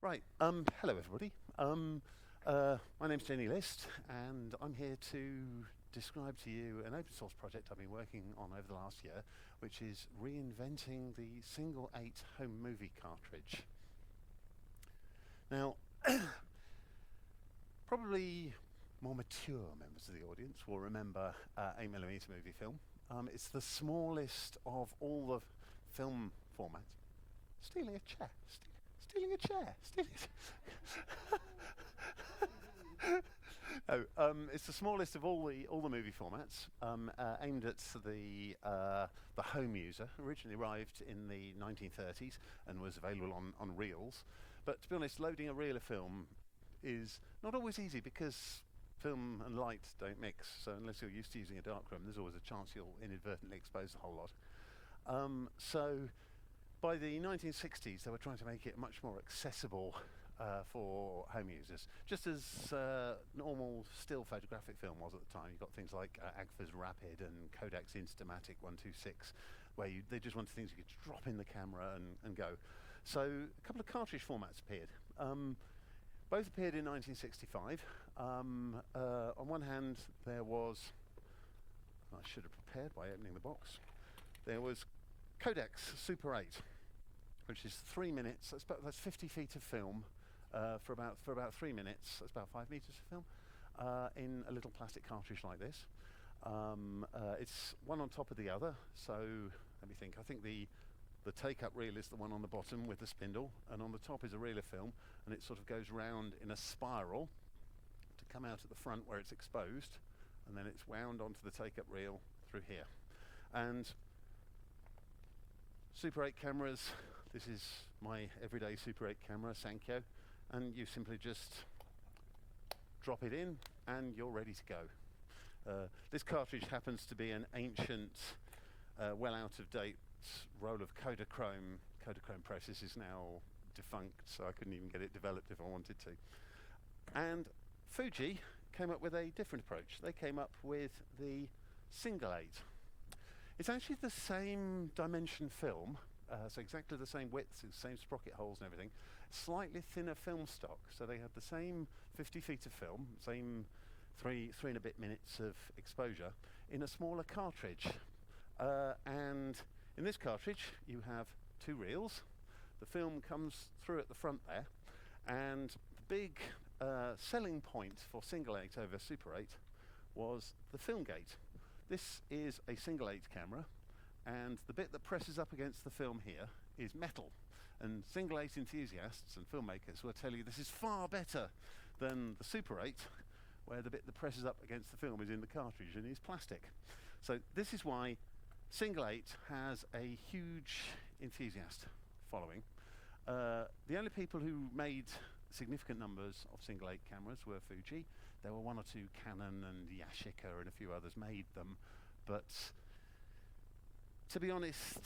Right. Hello, everybody. My name's Jenny List, and I'm here to describe to you an open source project I've been working on over the last year, which is reinventing the Single 8 home movie cartridge. Now, probably more mature members of the audience will remember 8mm movie film. It's the smallest of all the film formats. Stealing a chair. Stealing a chair. No, it's the smallest of all the movie formats, aimed at the home user. Originally arrived in the 1930s and was available on reels. But to be honest, loading a reel of film is not always easy because film and light don't mix. So unless you're used to using a darkroom, there's always a chance you'll inadvertently expose the whole lot. So by the 1960s, they were trying to make it much more accessible for home users, just as normal still photographic film was at the time. You've got things like Agfa's Rapid and Kodak's Instamatic 126, where they just wanted things you could drop in the camera and go. So a couple of cartridge formats appeared. Both appeared in 1965. On one hand, there was, I should have prepared by opening the box, there was Kodak's Super 8, which is 3 minutes. That's 50 feet of film for about 3 minutes. That's about 5 meters of film in a little plastic cartridge like this. It's one on top of the other. So let me think. I think the take-up reel is the one on the bottom with the spindle, and on the top is a reel of film, and it sort of goes round in a spiral to come out at the front where it's exposed, and then it's wound onto the take-up reel through here. And Super 8 cameras, this is my everyday Super 8 camera, Sankyo, and you simply just drop it in and you're ready to go. This cartridge happens to be an ancient, well out of date roll of Kodachrome. Kodachrome process is now defunct, so I couldn't even get it developed if I wanted to. And Fuji came up with a different approach. They came up with the Single 8. It's actually the same dimension film, so exactly the same width, same sprocket holes and everything, slightly thinner film stock. So they had the same 50 feet of film, same three and a bit minutes of exposure in a smaller cartridge. And in this cartridge, you have 2 reels. The film comes through at the front there, and the big selling point for Single 8 over Super 8 was the film gate. This is a Single 8 camera, and the bit that presses up against the film here is metal. And Single 8 enthusiasts and filmmakers will tell you this is far better than the Super 8, where the bit that presses up against the film is in the cartridge and is plastic. So this is why Single 8 has a huge enthusiast following. The only people who made significant numbers of Single 8 cameras were Fuji. There were 1 or 2 Canon and Yashica and a few others made them, but to be honest,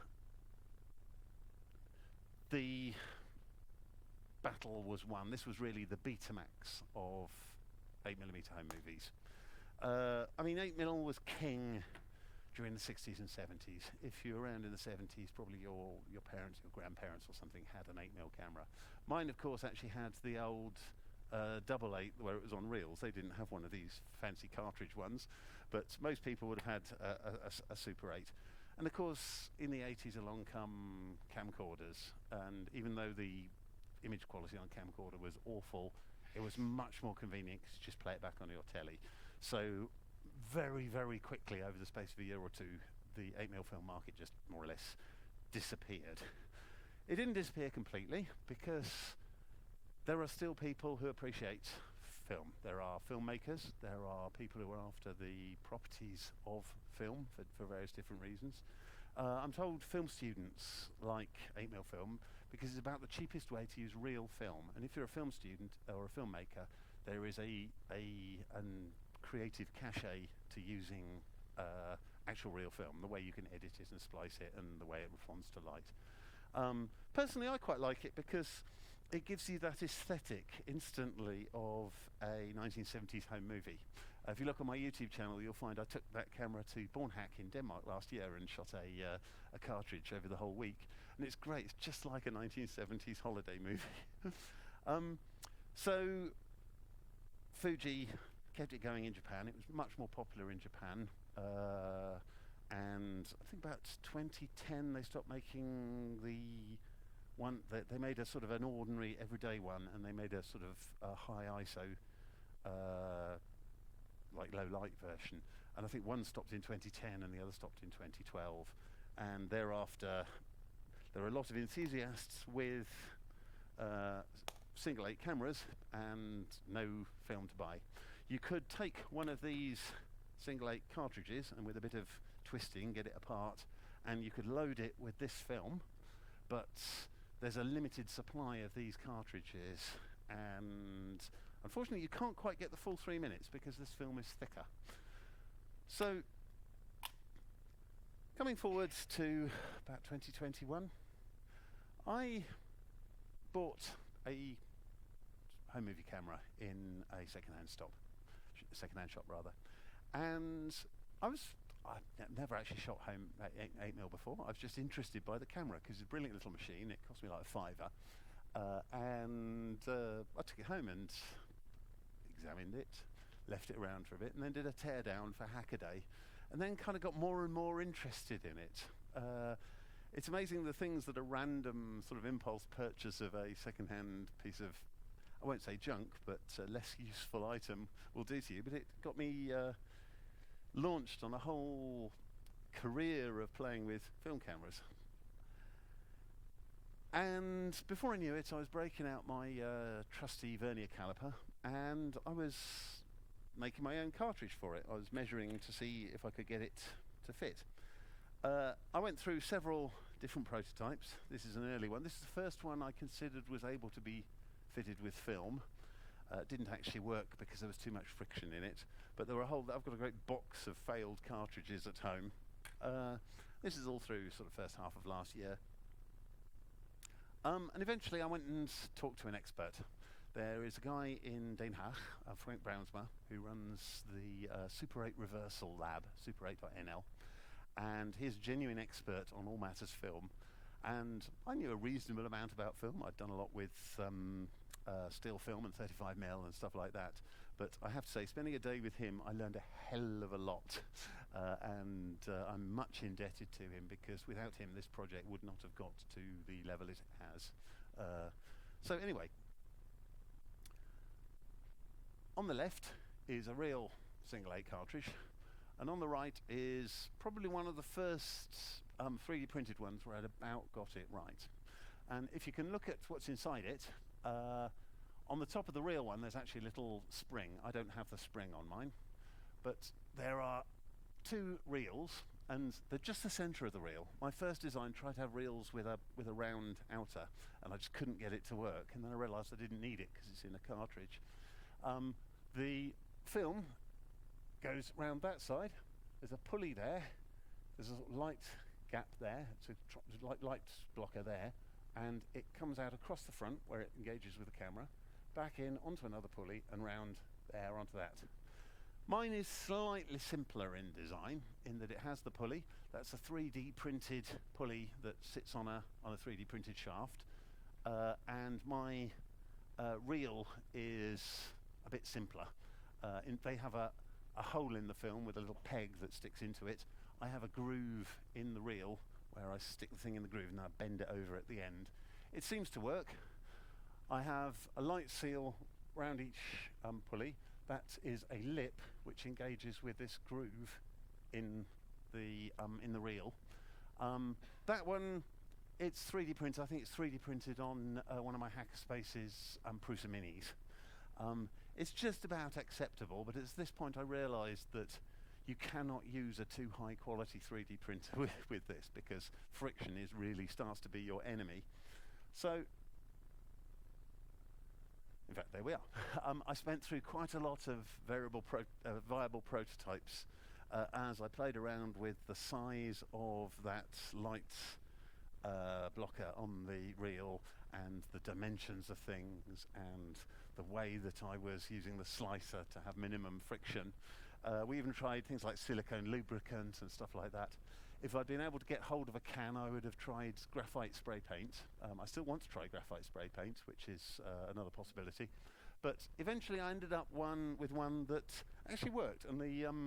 the battle was won. This was really the Betamax of 8mm home movies. I mean, 8mm was king during the 60s and 70s. If you're around in the 70s, probably your parents, your grandparents or something had an 8mm camera. Mine, of course, actually had the old double 8 where it was on reels. They didn't have one of these fancy cartridge ones, but most people would have had a Super 8. And of course, in the 80s along come camcorders, and even though the image quality on camcorder was awful, it was much more convenient because you just play it back on your telly. So very, very quickly, over the space of a year or two, the 8mm film market just more or less disappeared. It didn't disappear completely because there are still people who appreciate film. There are filmmakers, there are people who are after the properties of film for various different reasons. I'm told film students like 8mm film because it's about the cheapest way to use real film. And if you're a film student or a filmmaker, there is a creative cachet to using actual real film, the way you can edit it and splice it and the way it responds to light. Personally, I quite like it because it gives you that aesthetic instantly of a 1970s home movie. If you look on my YouTube channel, you'll find I took that camera to Bornhack in Denmark last year and shot a cartridge over the whole week. And it's great. It's just like a 1970s holiday movie. So Fuji kept it going in Japan. It was much more popular in Japan. And I think about 2010 they stopped making the one. They made a sort of an ordinary everyday one, and they made a sort of high ISO like low light version. And I think one stopped in 2010 and the other stopped in 2012. And thereafter there are a lot of enthusiasts with single 8 cameras and no film to buy. You could take one of these single 8 cartridges and with a bit of twisting get it apart, and you could load it with this film, but there's a limited supply of these cartridges, and unfortunately you can't quite get the full 3 minutes because this film is thicker. So coming forwards to about 2021, I bought a home movie camera in a second-hand shop rather, and I've never actually shot home at 8mm before. I was just interested by the camera because it's a brilliant little machine. It cost me like a £5, and I took it home and examined it, left it around for a bit, and then did a teardown for Hackaday, and then kind of got more and more interested in it. It's amazing the things that a random sort of impulse purchase of a second-hand piece of, I won't say junk, but less useful item will do to you. But it got me launched on a whole career of playing with film cameras. And before I knew it, I was breaking out my trusty vernier caliper, and I was making my own cartridge for it. I was measuring to see if I could get it to fit. I went through several different prototypes. This is an early one. This is the first one I considered was able to be fitted with film. It didn't actually work because there was too much friction in it, but there were I've got a great box of failed cartridges at home. This is all through sort of first half of last year. And eventually I went and talked to an expert. There is a guy in Den Haag, Frank Brownsma, who runs the Super 8 Reversal Lab, super8.nl, and he's a genuine expert on all matters film. And I knew a reasonable amount about film. I'd done a lot with still film and 35mm and stuff like that. But I have to say, spending a day with him, I learned a hell of a lot. And I'm much indebted to him, because without him, this project would not have got to the level it has. So anyway, on the left is a real single 8 cartridge, and on the right is probably one of the first 3D printed ones where I'd about got it right. And if you can look at what's inside it, on the top of the real one there's actually a little spring. I don't have the spring on mine, but there are 2 reels, and they're just the center of the reel. My first design tried to have reels with a round outer, and I just couldn't get it to work, and then I realized I didn't need it because it's in a cartridge. The film goes round that side. There's a pulley there, there's a light gap there, it's a light blocker there, and it comes out across the front where it engages with the camera, back in onto another pulley, and round there onto that. Mine is slightly simpler in design in that it has the pulley. That's a 3D printed pulley that sits on a 3D printed shaft, and my reel is a bit simpler. They have a hole in the film with a little peg that sticks into it. I have a groove in the reel where I stick the thing in the groove and I bend it over at the end. It seems to work. I have a light seal round each pulley. That is a lip which engages with this groove in the reel. That one, it's 3D printed. I think it's 3D printed on one of my Hackerspace's Prusa Minis. It's just about acceptable, but at this point I realized that you cannot use a too high quality 3D printer with this, because friction really starts to be your enemy. So, in fact, there we are. I spent through quite a lot of viable prototypes as I played around with the size of that light blocker on the reel, and the dimensions of things, and the way that I was using the slicer to have minimum friction. We even tried things like silicone lubricant and stuff like that. If I'd been able to get hold of a can, I would have tried graphite spray paint. I still want to try graphite spray paint, which is another possibility. But eventually I ended up with one that actually worked, and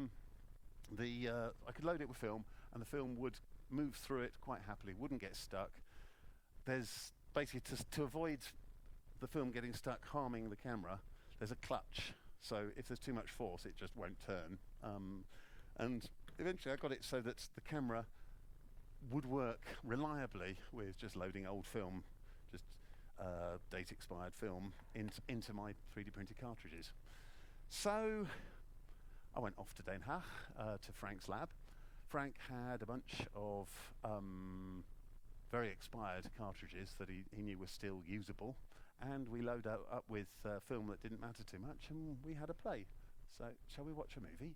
I could load it with film, and the film would move through it quite happily, wouldn't get stuck. There's basically, to avoid the film getting stuck harming the camera, there's a clutch. So if there's too much force, it just won't turn. And eventually I got it so that the camera would work reliably with just loading old film, just date expired film into my 3D printed cartridges. So I went off to Den Haag, to Frank's lab. Frank had a bunch of very expired cartridges that he knew were still usable, and we loaded up with film that didn't matter too much, and we had a play. So shall we watch a movie?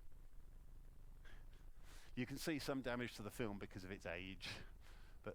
You can see some damage to the film because of its age, but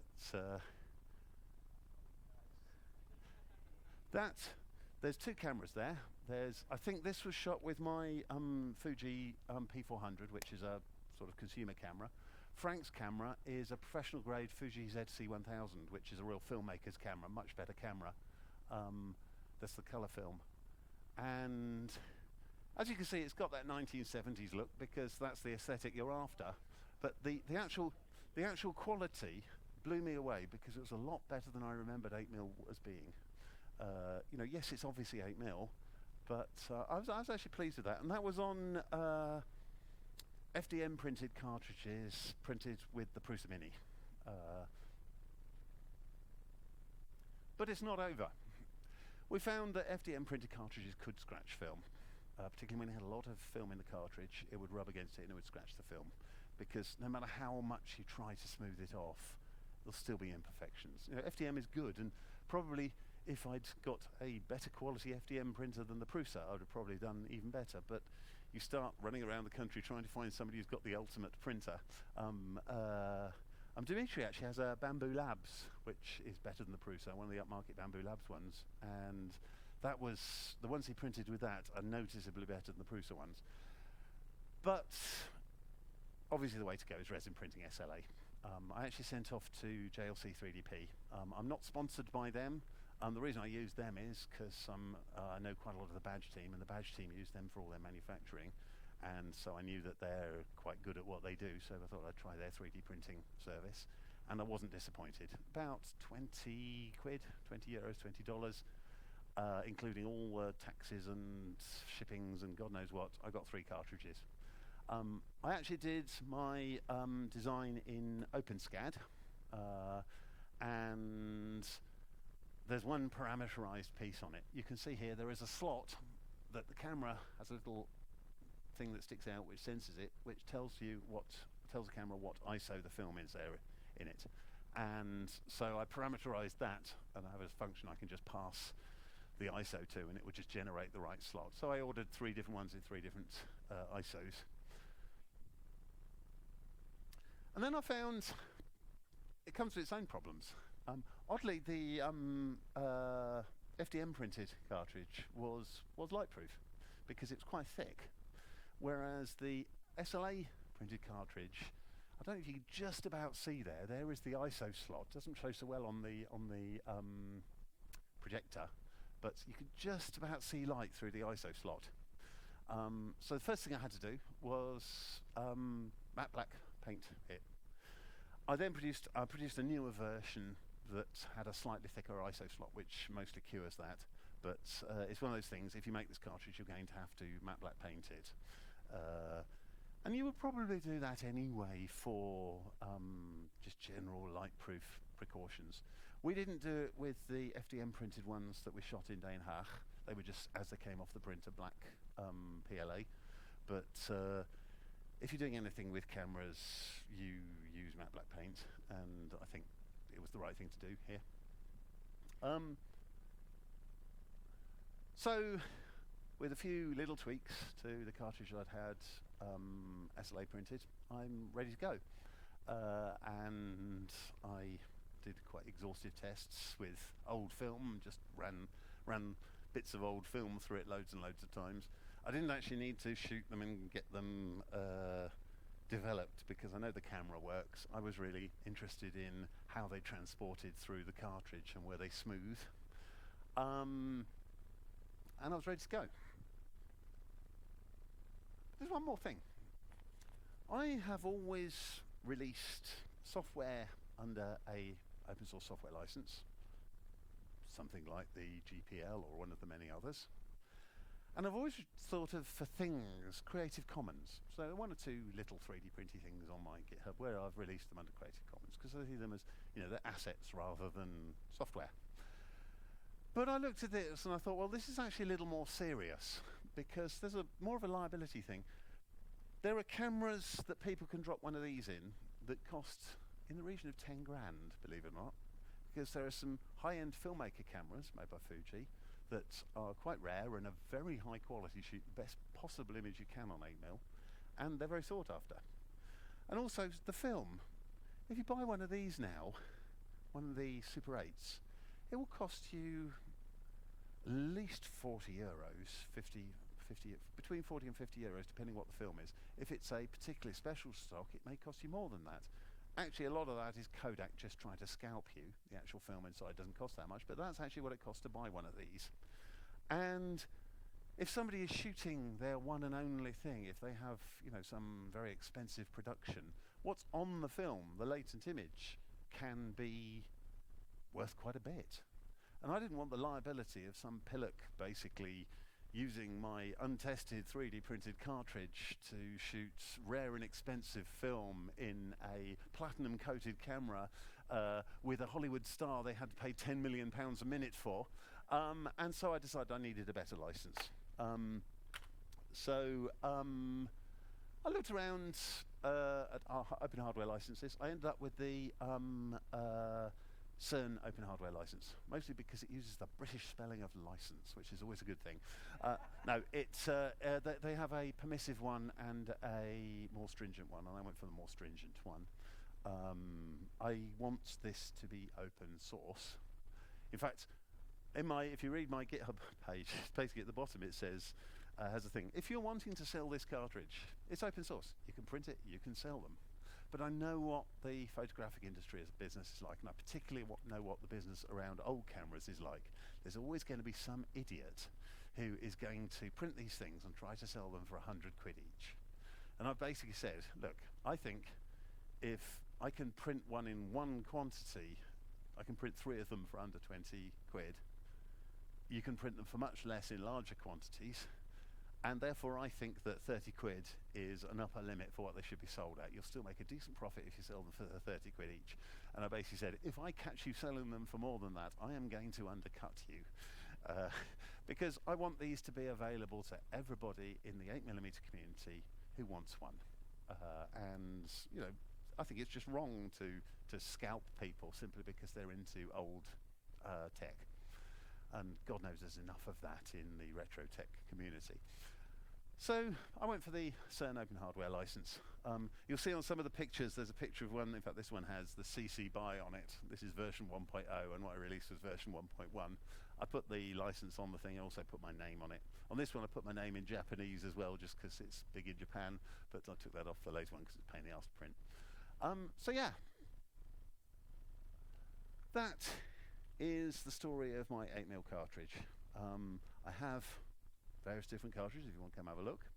there's two cameras there. I think this was shot with my Fuji P400, which is a sort of consumer camera. Frank's camera is a professional grade Fuji ZC-1000, which is a real filmmaker's camera, much better camera. That's the color film. And as you can see, it's got that 1970s look because that's the aesthetic you're after. But the actual quality blew me away because it was a lot better than I remembered 8mm as being. Yes, it's obviously 8mm, but I was actually pleased with that. And that was on FDM printed cartridges, printed with the Prusa Mini. But it's not over. We found that FDM printed cartridges could scratch film, particularly when it had a lot of film in the cartridge. It would rub against it and it would scratch the film, because no matter how much you try to smooth it off, there'll still be imperfections. FDM is good, and probably if I'd got a better quality FDM printer than the Prusa, I would have probably done even better. But you start running around the country trying to find somebody who's got the ultimate printer. Dimitri actually has a Bamboo Labs, which is better than the Prusa, one of the upmarket Bamboo Labs ones. And that was, the ones he printed with that are noticeably better than the Prusa ones. But obviously the way to go is resin printing SLA. I actually sent off to JLC 3DP. I'm not sponsored by them. The reason I use them is because I know quite a lot of the badge team, and the badge team use them for all their manufacturing. And so I knew that they're quite good at what they do, so I thought I'd try their 3D printing service. And I wasn't disappointed. About 20 quid, 20 euros, $20, including all the taxes and shippings and God knows what. I got 3 cartridges. I actually did my design in OpenSCAD, and there's one parameterized piece on it. You can see here there is a slot that the camera has a little thing that sticks out which senses it, which tells the camera what ISO the film is there in it. And so I parameterized that, and I have a function I can just pass the ISO to, and it would just generate the right slot. So I ordered 3 different ones in 3 different ISOs. And then I found it comes with its own problems. Oddly, the FDM printed cartridge was lightproof because it's quite thick, whereas the SLA printed cartridge, I don't know if you can just about see there is the ISO slot. Doesn't show so well on the projector, but you can just about see light through the ISO slot. So the first thing I had to do was matte black paint it. I then produced a newer version that had a slightly thicker ISO slot, which mostly cures that. But it's one of those things, if you make this cartridge, you're going to have to matte black paint it. And you would probably do that anyway for just general light-proof precautions. We didn't do it with the FDM printed ones that we shot in Den Haag. They were just, as they came off the printer, black PLA. But if you're doing anything with cameras, you use matte black paint, and I think it was the right thing to do here. So, with a few little tweaks to the cartridge that I'd had SLA printed, I'm ready to go. And I did quite exhaustive tests with old film, just ran bits of old film through it loads and loads of times. I didn't actually need to shoot them and get them developed because I know the camera works. I was really interested in how they transported through the cartridge and were they smooth. And I was ready to go. There's one more thing. I have always released software under a open source software license, something like the GPL or one of the many others. And I've always thought of, for things, Creative Commons. So one or two little 3D printy things on my GitHub where I've released them under Creative Commons because I see them as, they're assets rather than software. But I looked at this and I thought, well, this is actually a little more serious because there's more of a liability thing. There are cameras that people can drop one of these in that cost in the region of 10 grand, believe it or not, because there are some high-end filmmaker cameras made by Fuji that are quite rare and a very high quality, shoot the best possible image you can on 8mm, and they're very sought after. And also the film. If you buy one of these now, one of the Super 8s, it will cost you at least 40 euros, between 40 and 50 euros, depending what the film is. If it's a particularly special stock, it may cost you more than that. Actually, a lot of that is Kodak just trying to scalp you. The actual film inside doesn't cost that much, but that's actually what it costs to buy one of these. And if somebody is shooting their one and only thing, if they have, some very expensive production, what's on the film, the latent image, can be worth quite a bit. And I didn't want the liability of some pillock basically using my untested 3D printed cartridge to shoot rare and expensive film in a platinum coated camera with a Hollywood star they had to pay £10 million a minute for. And so I decided I needed a better license. I looked around at our open hardware licenses. I ended up with the CERN open hardware license, mostly because it uses the British spelling of license, which is always a good thing. No, they have a permissive one and a more stringent one, and I went for the more stringent one. I want this to be open source. In fact, if you read my GitHub page, basically at the bottom it says, has a thing, if you're wanting to sell this cartridge, it's open source. You can print it, you can sell them. But I know what the photographic industry as a business is like, and I particularly know what the business around old cameras is like. There's always going to be some idiot who is going to print these things and try to sell them for 100 quid each. And I've basically said, look, I think if I can print one in one quantity, I can print 3 of them for under 20 quid. You can print them for much less in larger quantities. And therefore, I think that 30 quid is an upper limit for what they should be sold at. You'll still make a decent profit if you sell them for 30 quid each. And I basically said, if I catch you selling them for more than that, I am going to undercut you. Because I want these to be available to everybody in the 8mm community who wants one. I think it's just wrong to scalp people simply because they're into old tech. And God knows there's enough of that in the retro tech community. So I went for the CERN open hardware license. You'll see on some of the pictures there's a picture of one, in fact this one has the CC BY on it. This is version 1.0 and what I released was version 1.1. I put the license on the thing, I also put my name on it. On this one I put my name in Japanese as well just because it's big in Japan, but I took that off the later one because it's a pain in the arse to print. So yeah, that is the story of my 8mm cartridge. I have various different cartridges if you want to come have a look.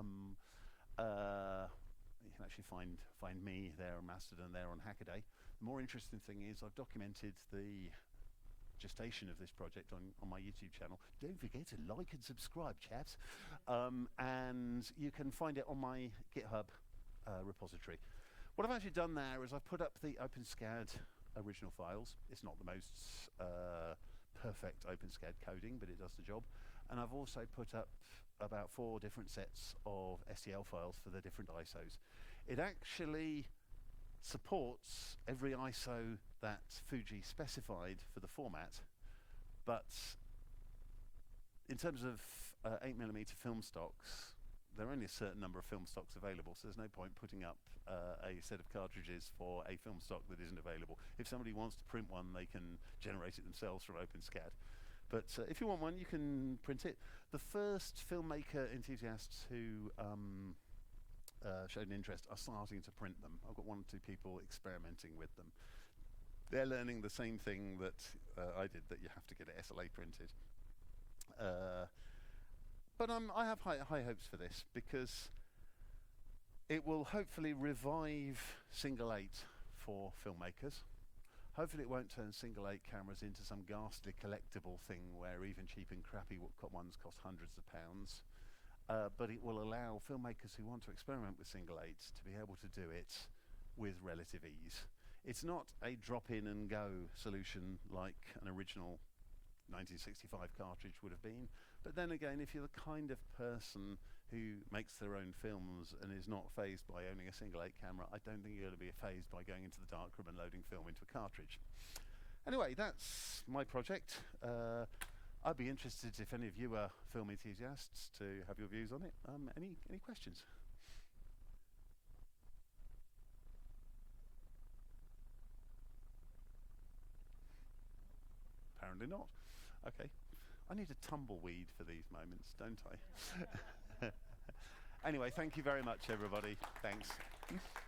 You can actually find me there on Mastodon there on Hackaday. The more interesting thing is I've documented the gestation of this project on my YouTube channel. Don't forget to like and subscribe, chaps. And you can find it on my GitHub repository. What I've actually done there is I've put up the OpenSCAD original files. It's not the most perfect OpenSCAD coding, but it does the job. And I've also put up about 4 different sets of STL files for the different ISOs. It actually supports every ISO that Fuji specified for the format, but in terms of 8mm film stocks, there are only a certain number of film stocks available, so there's no point putting up a set of cartridges for a film stock that isn't available. If somebody wants to print one, they can generate it themselves from OpenSCAD. But if you want one, you can print it. The first filmmaker enthusiasts who showed an interest are starting to print them. I've got 1 or 2 people experimenting with them. They're learning the same thing that I did, that you have to get it SLA printed. But I have high hopes for this, because it will hopefully revive single 8 for filmmakers. Hopefully it won't turn single 8 cameras into some ghastly collectible thing where even cheap and crappy ones cost hundreds of pounds. But it will allow filmmakers who want to experiment with single 8s to be able to do it with relative ease. It's not a drop-in and go solution like an original 1965 cartridge would have been. But then again, if you're the kind of person who makes their own films and is not fazed by owning a single 8 camera, I don't think you're going to be fazed by going into the darkroom and loading film into a cartridge. Anyway, that's my project. I'd be interested, if any of you are film enthusiasts, to have your views on it. Any questions? Apparently not. Okay. I need a tumbleweed for these moments, don't I? Anyway, thank you very much, everybody. Thanks.